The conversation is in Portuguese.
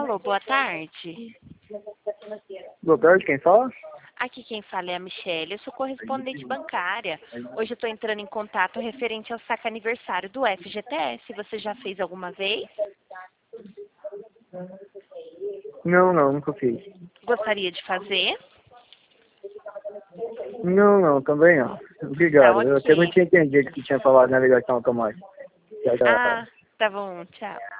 Alô, boa tarde. Boa tarde, quem fala? Aqui quem fala é a Michelle, eu sou correspondente bancária. Hoje eu estou entrando em contato referente ao saque aniversário do FGTS. Você já fez alguma vez? Não, nunca fiz. Gostaria de fazer? Não, também não. Tá Obrigado. Eu até não ok. tinha entendido que tinha falado navegação automática. Tchau, tchau. Ah, tá bom, tchau.